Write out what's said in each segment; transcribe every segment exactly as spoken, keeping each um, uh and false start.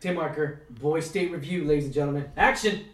Tim Marker, Boys State Review, ladies and gentlemen. Action!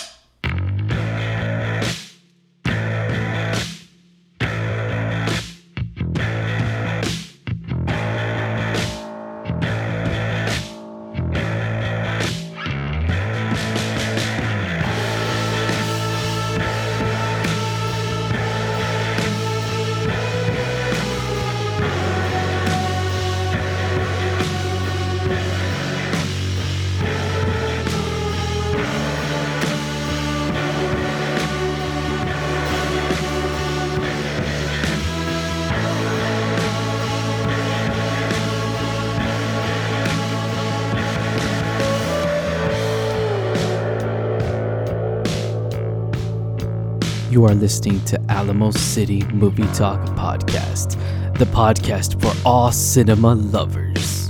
You are listening to Alamo City Movie Talk Podcast, the podcast for all cinema lovers.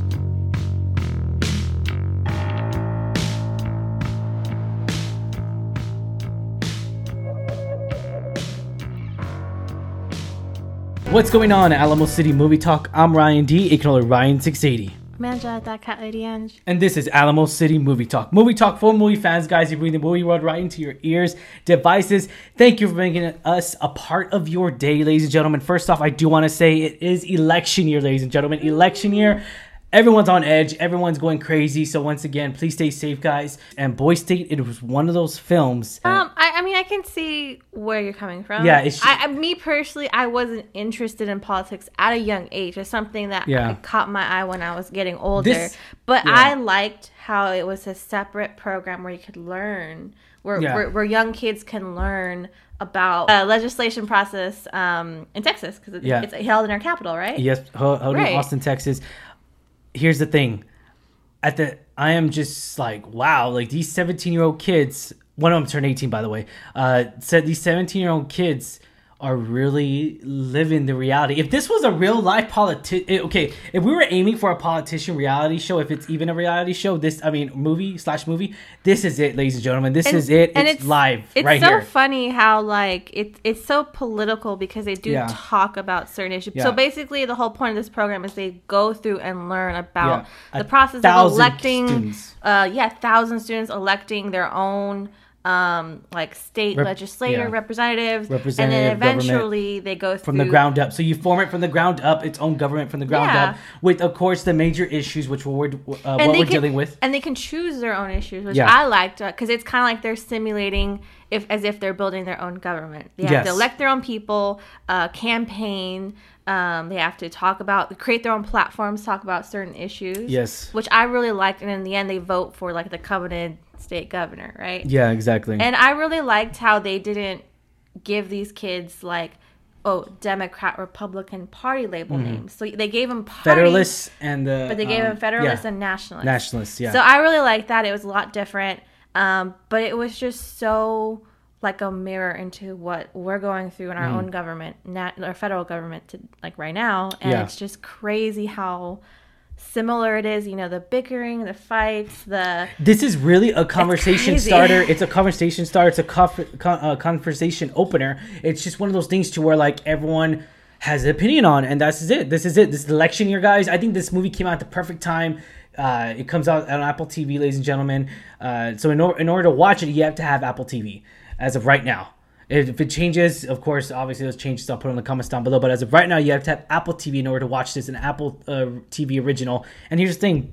What's going on, Alamo City Movie Talk? I'm Ryan D, aka Ryan six eighty. Manja, that cat lady Ange. And this is Alamo City Movie Talk. Movie Talk for movie fans, guys. You bring the movie world right into your ears, devices. Thank you for making us a part of your day, ladies and gentlemen. First off, I do want to say it is election year, ladies and gentlemen. Election year. Everyone's on edge. Everyone's going crazy. So once again, please stay safe, guys. And Boys State, it was one of those films. Um, I, I mean, I can see where you're coming from. Yeah, it's just, I, I, me personally, I wasn't interested in politics at a young age. It's something that yeah. caught my eye when I was getting older. This, but yeah. I liked how it was a separate program where you could learn, where yeah. where, where young kids can learn about uh, legislation process um, in Texas because yeah. it's held in our capital, right? Yes, held right. in Austin, Texas. Here's the thing. At the I am just like, wow, like these seventeen-year-old kids, one of them turned eighteen, by the way, uh, said these seventeen-year-old kids are really living the reality. If this was a real life politician, okay, if we were aiming for a politician reality show, if it's even a reality show, this, I mean, movie slash movie, this is it, ladies and gentlemen. This and, is it. And it's, it's live it's right so here. funny how, like, it, it's so political because they do Yeah. talk about certain issues. Yeah. So basically, the whole point of this program is they go through and learn about Yeah. the process of thousand electing, students. uh, yeah, thousand students electing their own um like state Rep- legislator yeah. representatives, Representative, and then eventually government, they go through from the ground up. So you form it from the ground up, its own government from the ground Yeah. up, with of course the major issues which we're uh, and what they we're can, dealing with. and they can choose their own issues, which Yeah. I liked because it's kind of like they're simulating if as if they're building their own government. They have Yes. to elect their own people, uh, campaign. Um, they have to talk about, create their own platforms, talk about certain issues. Yes. Which I really liked, and in the end, they vote for like the coveted state governor, right? Yeah, exactly. And I really liked how they didn't give these kids like, oh, Democrat, Republican Party label Mm-hmm. names. So they gave them party, Federalists and the but they gave um, them Federalists yeah. and Nationalists. Nationalists, yeah. So I really liked that. It was a lot different, um, but it was just so like a mirror into what we're going through in our Mm. own government, nat- our federal government, to like right now, and Yeah. it's just crazy how similar it is. You know, the bickering, the fights, the This is really a conversation crazy. starter. It's a conversation starter. It's a conf- con- uh, conversation opener. It's just one of those things to where like everyone has an opinion on, and that's it. This is it. This is election year, guys. I think this movie came out at the perfect time. Uh, it comes out on Apple T V, ladies and gentlemen. Uh, so in, or- in order to watch it, you have to have Apple T V as of right now. If, if it changes, of course, obviously those changes I'll put in the comments down below. But as of right now, you have to have Apple T V in order to watch this, an Apple uh, T V original. And here's the thing.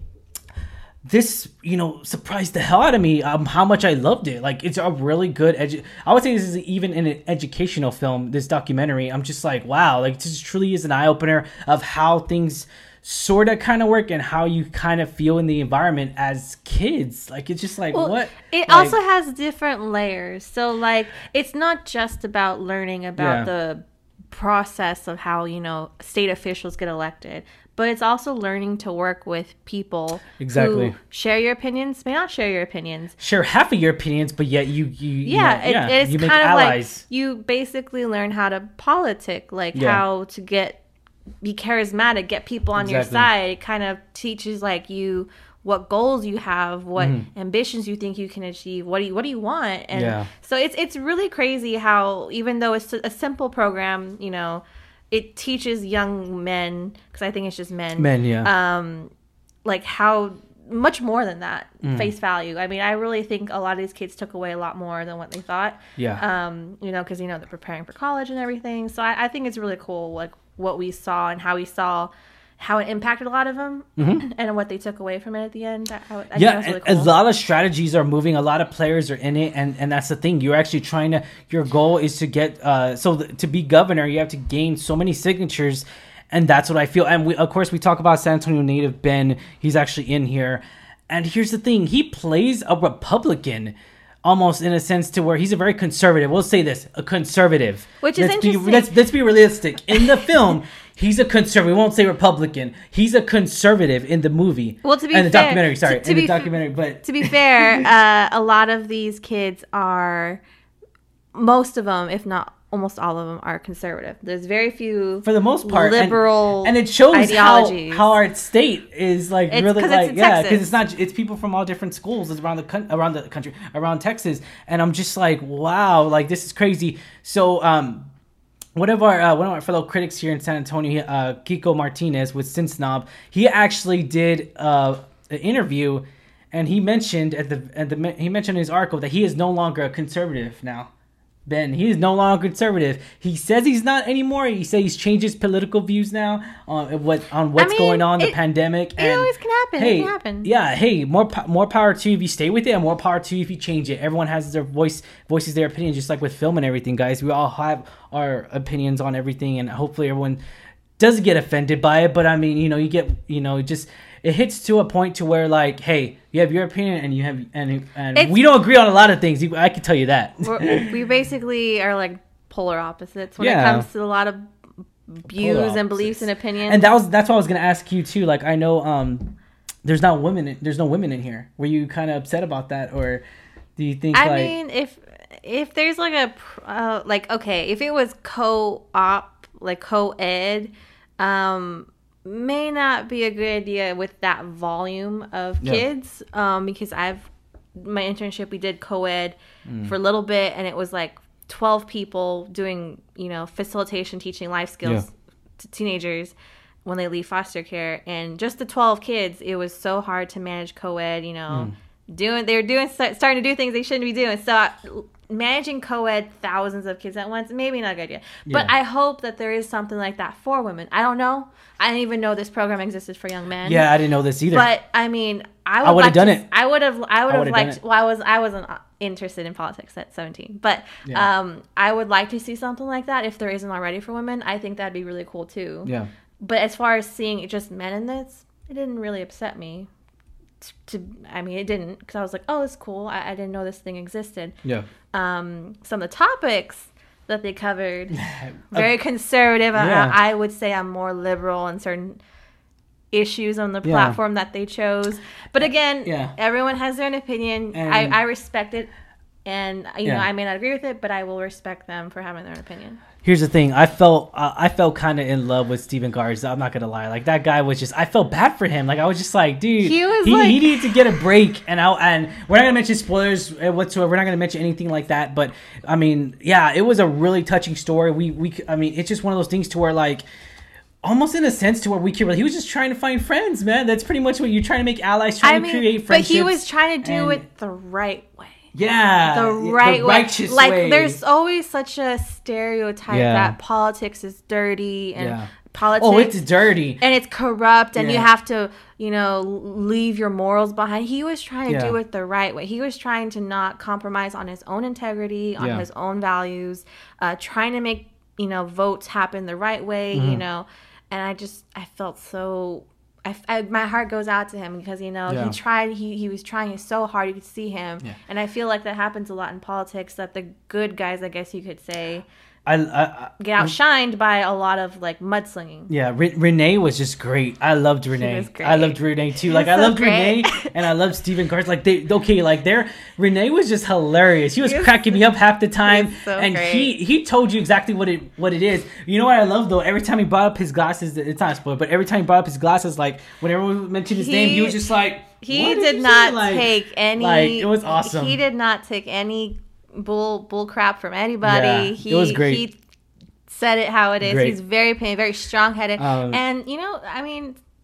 This, you know, surprised the hell out of me um, how much I loved it. Like, it's a really good, edu- I would say this is even an educational film, this documentary. I'm just like, wow, like, this truly is an eye-opener of how things sort of kind of work and how you kind of feel in the environment as kids. Like, it's just like, well, what? It like, also has different layers. So, like, it's not just about learning about Yeah. the process of how, you know, state officials get elected, but it's also learning to work with people Exactly. who share your opinions, may not share your opinions. share half of your opinions, but yet you, you, Yeah, you know, it, yeah, it's you make kind of allies. like you basically learn how to politic, like Yeah. how to get be charismatic, get people on your Exactly. side. It kind of teaches like you what goals you have, what Mm-hmm. ambitions you think you can achieve, what do you what do you want, and Yeah. so it's it's really crazy how even though it's a simple program, you know, it teaches young men, because I think it's just men, Men, yeah. um, like how much more than that Mm. face value. I mean, I really think a lot of these kids took away a lot more than what they thought. Yeah. Um, you know, because you know they're preparing for college and everything. So I, I think it's really cool, like what we saw and how we saw how it impacted a lot of them Mhm. and what they took away from it at the end. I, I think Yeah, that's really and cool. a lot of strategies are moving. A lot of players are in it, and, and that's the thing. You're actually trying to. Your goal is to get. Uh, so th- to be governor, you have to gain so many signatures, and that's what I feel. And we, of course, we talk about San Antonio native Ben. He's actually in here, and here's the thing: he plays a Republican. Almost in a sense to where he's a very conservative. We'll say this, a conservative. Which is let's interesting. Be, let's, let's be realistic. In the film, he's a conservative. We won't say Republican. He's a conservative in the movie. Well, to be and the fair- documentary, sorry, to- to in the be f- documentary. But To be fair, uh, a lot of these kids are, most of them, if not almost all of them, are conservative. There's very few for the most part, and- liberal and, it shows how, ideologies. how our state is like It's really 'cause it's like in yeah, Texas. because it's not it's people from all different schools around the coun- around the country, around Texas, and I'm just like, wow, like this is crazy. So um. One of our uh, one of our fellow critics here in San Antonio, uh, Kiko Martinez with Sin Snob, he actually did uh, an interview, and he mentioned at the at the he mentioned in his article that he is no longer a conservative now. Ben, he is no longer conservative. He says he's not anymore. He says he's changed his political views now on what on what's mean, going on, the it- pandemic. it and always can happen. It Hey, can happen. yeah, hey, more po- more power to you if you stay with it, and more power to you if you change it. Everyone has their voice, voices their opinion, just like with film and everything, guys. We all have our opinions on everything, and hopefully everyone doesn't get offended by it. But I mean, you know, you get, you know, it just it hits to a point to where like, hey, you have your opinion, and you have, and and It's- we don't agree on a lot of things. I can tell you that. We're, we basically are like polar opposites when Yeah. it comes to a lot of views Polar and beliefs opposites. and opinions. And that was that's what I was gonna ask you too. Like I know um, there's not women. In, there's no women in here. Were you kind of upset about that, or do you think I like? mean, if if there's like a pr- uh, like okay, if it was co-op like co-ed, um, may not be a good idea with that volume of Yeah. kids. Um, because I've my internship we did co-ed Mm. for a little bit, and it was like twelve people doing you know facilitation, teaching life skills to teenagers when they leave foster care, and just the twelve kids, it was so hard to manage co-ed. You know. Mm. Doing they're doing starting to do things they shouldn't be doing. So uh, managing co-ed thousands of kids at once, maybe not a good idea. But Yeah. I hope that there is something like that for women. I don't know. I didn't even know this program existed for young men. Yeah, I didn't know this either. But I mean, I would I would've like done to- it. I would have. I would I have would've done liked. it. Well, I was. I wasn't uh, interested in politics at seventeen, but Yeah. um, I would like to see something like that if there isn't already for women. I think that'd be really cool too. yeah, But as far as seeing just men in this, it didn't really upset me. To, I mean, it didn't, because I was like, oh, it's cool. I, I didn't know this thing existed. yeah. Um, some of the topics that they covered, very conservative. Yeah. I, I would say I'm more liberal in certain issues on the Yeah. platform that they chose. But again, Yeah. everyone has their own opinion. And- I, I respect it. And, you know, Yeah. I may not agree with it, but I will respect them for having their own opinion. Here's the thing. I felt uh, I felt kind of in love with Steven Garza. I'm not gonna lie. Like that guy was just. I felt bad for him. Like I was just like, dude, He was he, like- he needed to get a break. And I and we're not gonna mention spoilers uh, whatsoever. We're not gonna mention anything like that. But I mean, yeah, it was a really touching story. We we I mean, it's just one of those things to where like. Almost in a sense to where we can. He was just trying to find friends, man. That's pretty much what you're trying to make allies, trying I to mean, create but friendships. he was trying to do and- it the right way. yeah, the right the way. righteous Like way. there's always such a stereotype Yeah. that politics is dirty and Yeah. politics oh, it's dirty. and it's corrupt and you Yeah. have to, you know, leave your morals behind. He was trying to Yeah. do it the right way. He was trying to not compromise on his own integrity, on Yeah. his own values, uh, trying to make, you know, votes happen the right way, Mm-hmm. you know. And I just I felt so I, I, my heart goes out to him because, you know, Yeah. he tried, he, he was trying so hard. You could see him. Yeah. And I feel like that happens a lot in politics, that the good guys, I guess you could say, I, I, get outshined by a lot of, like, mudslinging. Yeah, Re- Renee was just great. I loved Renee. was great. I loved Renee too. He Like was I so loved great. Renee, and I loved Steven Garza. Like they okay, like there, Renee was just hilarious. He was He was- cracking me up half the time, was so and great. he he told you exactly what it what it is. You know what I love though? Every time he brought up his glasses, it's not a spoiler, but every time he brought up his glasses, like whenever we mentioned his name, he He- was just like He "What did you not say?" Like- take any. Like it was awesome. He did not take any bull bull crap from anybody. Yeah, he, it was great. He said it how it is. Great. He's very pain, very strong headed, Um, and you know, I mean,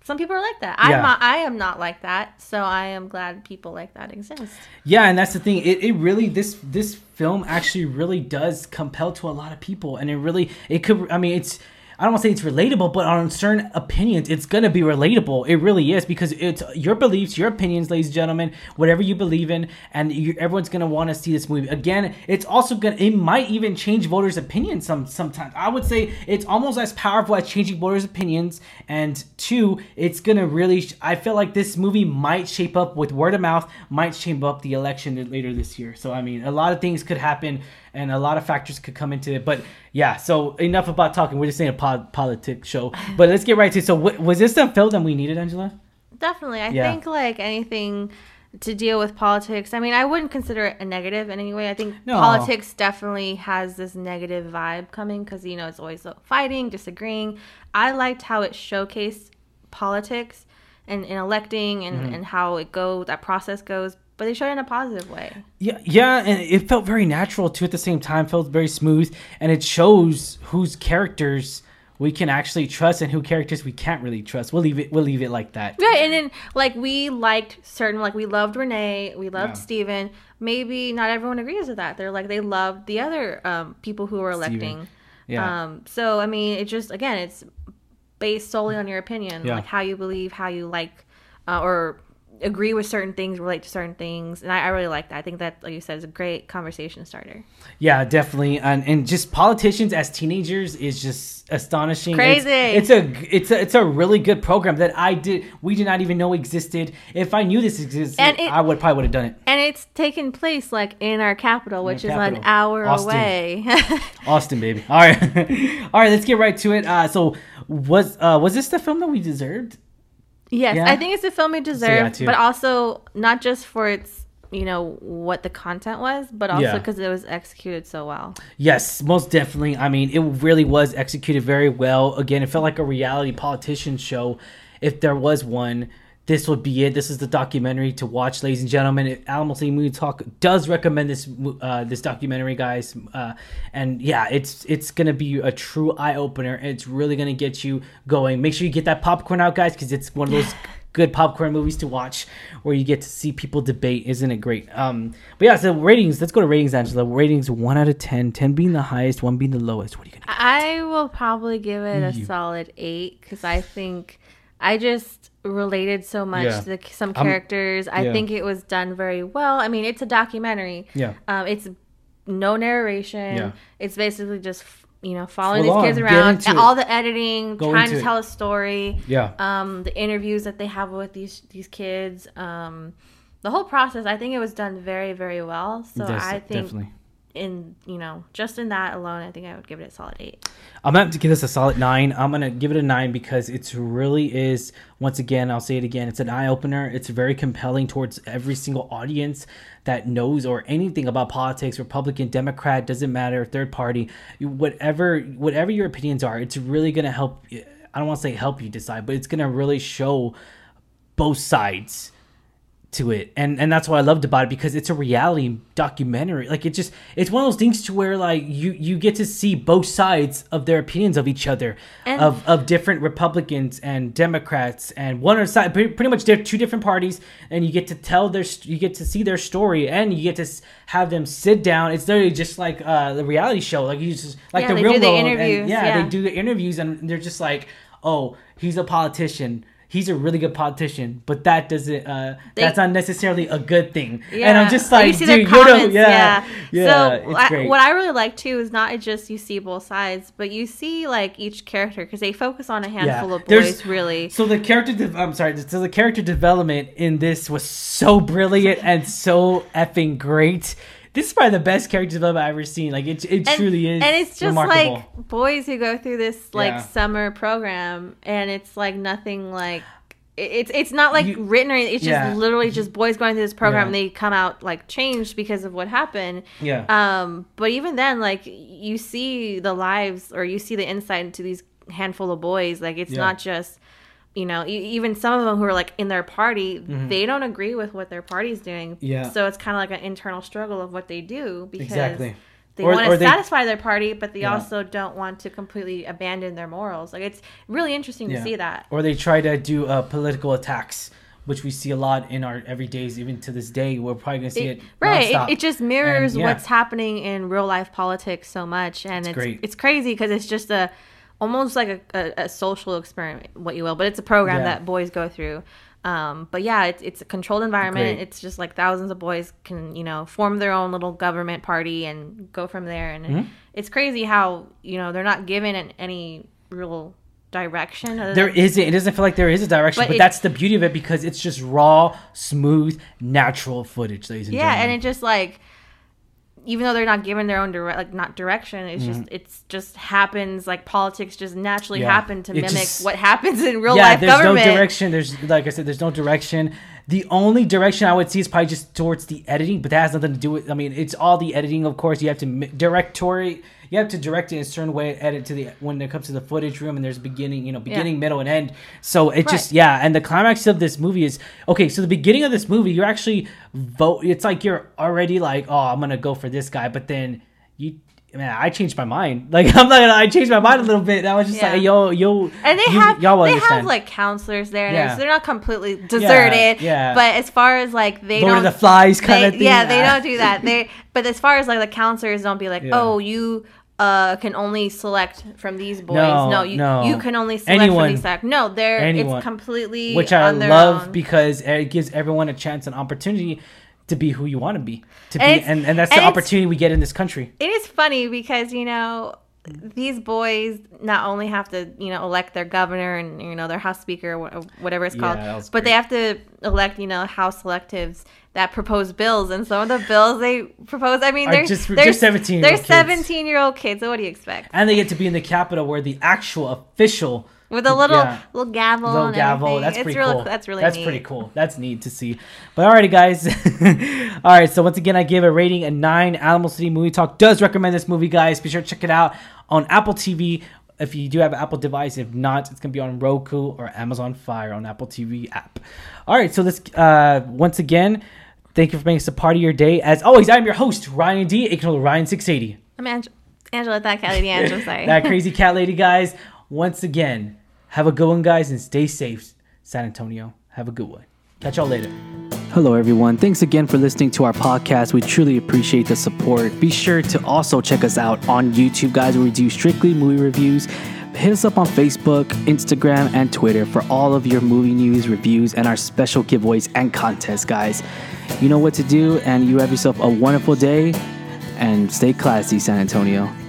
some people are like that. I'm Yeah. not, I am not like that. So I am glad people like that exist. Yeah, and that's the thing. It, it really this this film actually really does compel to a lot of people, and it really it could. I mean, it's. I don't want to say it's relatable, but on certain opinions, it's going to be relatable. It really is, because it's your beliefs, your opinions, ladies and gentlemen, whatever you believe in, and you, everyone's going to want to see this movie. Again, it's also going to, it might even change voters' opinions some sometimes. I would say it's almost as powerful as changing voters' opinions. And two, it's going to really, I feel like this movie might shape up with word of mouth, might shape up the election later this year. So, I mean, a lot of things could happen. And a lot of factors could come into it. But yeah, so enough about talking. We're just saying a pod, politics show. But let's get right to it. So w- was this the film that we needed, Angela? Definitely. I Yeah. think like anything to deal with politics. I mean, I wouldn't consider it a negative in any way. I think No. politics definitely has this negative vibe coming because, you know, it's always fighting, disagreeing. I liked how it showcased politics and, and electing and, Mm-hmm. and how it goes, that process goes. But they showed it in a positive way. Yeah, yeah, and it felt very natural too. At the same time, felt very smooth, and it shows whose characters we can actually trust and who characters we can't really trust. We'll leave it. We'll leave it like that. Right, and then like we liked certain, like we loved Renee, we loved Yeah. Steven. Maybe not everyone agrees with that. They're like they loved the other um, people who were electing. Yeah. Um, so I mean, it just again, it's based solely on your opinion, Yeah. like how you believe, how you like, uh, or agree with certain things, relate to certain things, and I, I really like that. I think that, like you said, is a great conversation starter. Yeah, definitely, and and just politicians as teenagers is just astonishing. Crazy. It's, it's a it's a it's a really good program that I did we did not even know existed. If I knew this existed, And it- I would probably would have done it. And it's taking place like in our capital, which is capital. an hour Austin. away. Austin, baby. All right, all right. Let's get right to it. Uh, so was uh was this the film that we deserved? Yes, Yeah? I think it's the film it deserved, too. but also not just for its, you know, what the content was, but also Yeah. because it was executed so well. Yes, most definitely. I mean, it really was executed very well. Again, it felt like a reality politician show. If there was one, this would be it. This is the documentary to watch, ladies and gentlemen. Alamo City Movie Talk does recommend this uh, this documentary, guys. Uh, and yeah, it's it's gonna be a true eye opener. It's really gonna get you going. Make sure you get that popcorn out, guys, because it's one of those good popcorn movies to watch where you get to see people debate. Isn't it great? Um, but yeah, so ratings. Let's go to ratings, Angela. Ratings one out of ten. ten being the highest, one being the lowest. What are you gonna? I will probably give it a You. solid eight because I think I just related so much Yeah. to some I'm- characters. I yeah. think it was done very well. I mean, it's a documentary. Yeah. Um, it's no narration. Yeah. It's basically just, you know, following Full these on. kids Get around, into and it. all the editing, Go trying into to it. tell a story. Yeah. Um, the interviews that they have with these these kids. Um, the whole process. I think it was done very, very well. So Des- I think definitely. in you know just in that alone, I think I would give it a solid eight. I'm going to give this a solid nine. I'm going to give it a nine because it really is, once again, I'll say it again, it's an eye-opener. It's very compelling towards every single audience that knows or anything about politics, Republican, Democrat, doesn't matter, third party, you- whatever whatever your opinions are, it's really going to help, I don't want to say help you decide, but it's going to really show both sides to it, and and that's what I loved about it, because it's a reality documentary. Like, it just, it's one of those things to where like you you get to see both sides of their opinions of each other, And- of of different Republicans and Democrats, and one other side, pretty, pretty much they're two different parties, and you get to tell their st- you get to see their story, and you get to s- have them sit down. It's literally just like uh the reality show, like you just like Yeah, the they real do the world, and interviews, yeah, yeah. they do the interviews, and they're just like, oh, he's a politician. He's a really good politician, but that doesn't. Uh, They- that's not necessarily a good thing. Yeah. And I'm just Like, like, you see dude, their you know, comments, yeah, yeah. yeah, So it's I, great. what I really like too is not just you see both sides, but you see like each character because they focus on a handful of There's- boys. Really, So the character, de- I'm sorry. So the character development in this was so brilliant and so effing great. This is probably the best character development I've ever seen. Like, it, it and, truly is. and it's just remarkable. like boys who go through this like Yeah. summer program, and it's like nothing like. it- It's it's not like You- written or anything. It's yeah. just literally just boys going through this program Yeah. and they come out like changed because of what happened. Yeah. Um, but even then, like you see the lives or you see the insight into these handful of boys. Like it's Yeah. not just, you know, e- even some of them who are like in their party, they don't agree with what their party's doing. Mm-hmm. Yeah. So it's kind of like an internal struggle of what they do because Exactly. they or, want or to they, satisfy their party, but they yeah. also don't want to completely abandon their morals. Like, it's really interesting yeah. to see that. Or they try to do uh, political attacks, which we see a lot in our everydays, even to this day. We're probably gonna see it, it right. It, it just mirrors and, yeah. what's happening in real life politics so much, and it's it's, great. it's crazy because it's just a almost like a, a, a social experiment, what you will, but it's a program yeah. that boys go through. Um, but yeah, it's it's a controlled environment. Great. It's just like thousands of boys can, you know, form their own little government party and go from there. And mm-hmm. it, it's crazy how, you know, they're not given an, any real direction. There than, isn't. It doesn't feel like there is a direction, but, but it, that's the beauty of it because it's just raw, smooth, natural footage, ladies and yeah, gentlemen. and it just like, even though they're not given their own direct, like not direction, it's mm-hmm. just it's just happens. Like politics just naturally yeah. happen to it mimic just, what happens in real yeah, life there's government. no direction. There's like I said, there's no direction. The only direction I would see is probably just towards the editing, but that has nothing to do with. I mean, it's all the editing, of course. You have to directory. You have to direct it in a certain way, edit to the when it comes to the footage room, and there's beginning, you know, beginning, yeah. middle, and end. So it right. just yeah, and the climax of this movie is okay. So the beginning of this movie, you're actually vote. It's like you're already like, oh, I'm gonna go for this guy, but then you. Man, I changed my mind. Like I'm not gonna. I changed my mind a little bit. And I was just yeah. like, yo, yo. And they you, have, y'all they understand. have like counselors there, and yeah. so they're not completely deserted. Yeah, yeah. But as far as like they Lord don't, of the Flies kind they, of thing. Yeah, they don't do that. They, but as far as like the counselors, don't be like, yeah. oh, you. Uh, can only select from these boys. No, no, you no. you can only select Anyone, from these. Select. No, they're anyone. It's completely which I on their love own. because it gives everyone a chance, an opportunity to be who you want to be, to and be, and, and that's and the opportunity we get in this country. It is funny because you know these boys not only have to you know elect their governor and you know their house speaker or whatever it's called, yeah, but great. They have to elect you know house electives that propose bills, and some of the bills they propose, I mean, they're just, they're just seventeen. They're seventeen year old kids. So what do you expect? And they get to be in the Capitol, where the actual official with a little yeah, little gavel, little and gavel. everything. That's it's pretty really, cool. That's really that's neat. pretty cool. That's neat to see. But alrighty, guys. All right. So once again, I give a rating a nine. Animal City Movie Talk does recommend this movie, guys. Be sure to check it out on Apple T V. If you do have an Apple device, if not, it's going to be on Roku or Amazon Fire on Apple T V app. All right. So this, uh, once again, thank you for making us a part of your day. As always, I'm your host, Ryan D, aka Ryan six eighty. I'm Ange- Angela, that cat lady Angela, sorry. That crazy cat lady, guys. Once again, have a good one, guys, and stay safe, San Antonio. Have a good one. Catch y'all later. Hello, everyone. Thanks again for listening to our podcast. We truly appreciate the support. Be sure to also check us out on YouTube, guys, where we do strictly movie reviews. Hit us up on Facebook, Instagram, and Twitter for all of your movie news, reviews, and our special giveaways and contests, guys. You know what to do, and you have yourself a wonderful day, and stay classy, San Antonio.